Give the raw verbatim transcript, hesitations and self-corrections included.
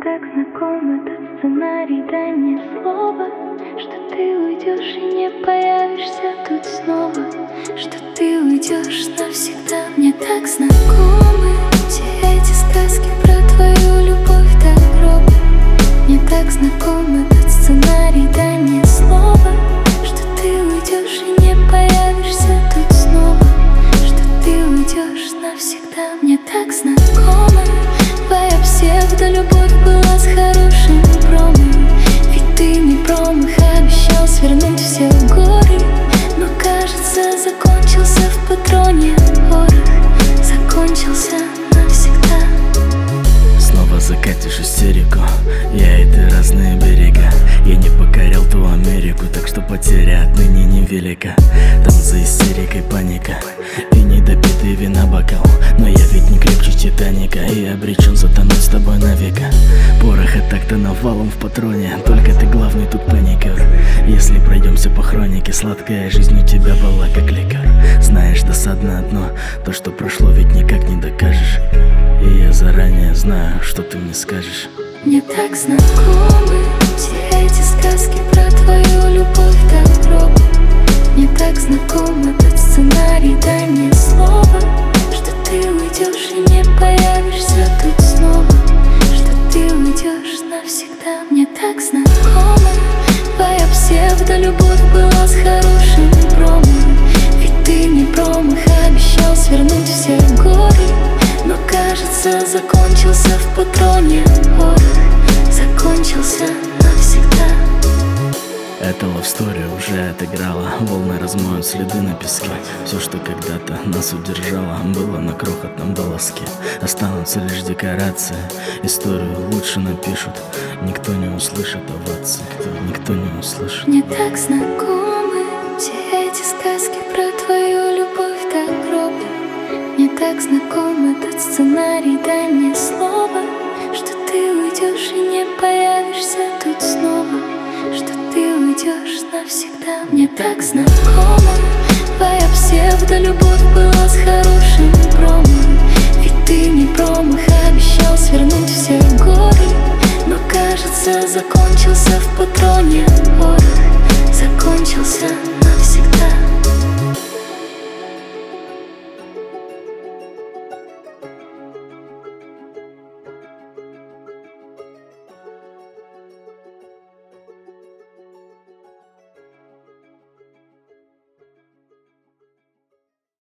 так знаком этот сценарий, да ни слова, что ты уйдешь и не появишься тут снова, что ты уйдешь навсегда. Мне так знакомы все эти сказки про твою любовь до гроба. Мне так знаком этот сценарий, да ни слова, что ты уйдешь и не появишься тут снова, что ты уйдешь навсегда. Мне так знакомо твоя псевдолюбовь была с хорошим промом, ведь ты не промах, обещал свернуть все горы, но кажется закончился в патроне порох, закончился навсегда. Снова закатишь истерику, я и ты разные берега. Я не покорял ту Америку, так что потеря отныне невелика. Там за истерикой паника и недопитый вина бокал, но я ведь не крепче Титаника и обречен затонуть с тобой навека. Пороха так-то навалом в патроне, только ты главный тут паникер. Если пройдемся по хронике, сладкая жизнь у тебя была как лекарь. Знаешь, досадно одно, то, что прошло, ведь никак не докажешь. И я заранее знаю, что ты мне скажешь. Мне так знакомы все эти сказки про твою любовь до гроба. Мне так знаком этот сценарий, да ни слова, что ты уйдешь и не появишься тут снова, что ты уйдешь навсегда. Мне так знакома твоя псевдолюбовь была с хорошим промом, ведь ты не промах, обещал свернуть все горы, но кажется закончился в патроне порох, закончился навсегда. Эта лавстори уже отыграла, волны размоют следы на песке. Все, что когда-то нас удержало, было на крохотном волоске. Останутся лишь декорации, историю лучше напишут. Никто не услышит овации, никто не услышит. Мне так знакомы все эти сказки про твою любовь до гроба. Мне так знаком этот сценарий, да ни слова, что ты уйдешь и не появишься тут снова, что ты уйдешь навсегда. Мне так знакома твоя псевдолюбовь была с хорошим промом, ведь ты не промах, обещал свернуть все горы, но кажется закончился в патроне порох, закончился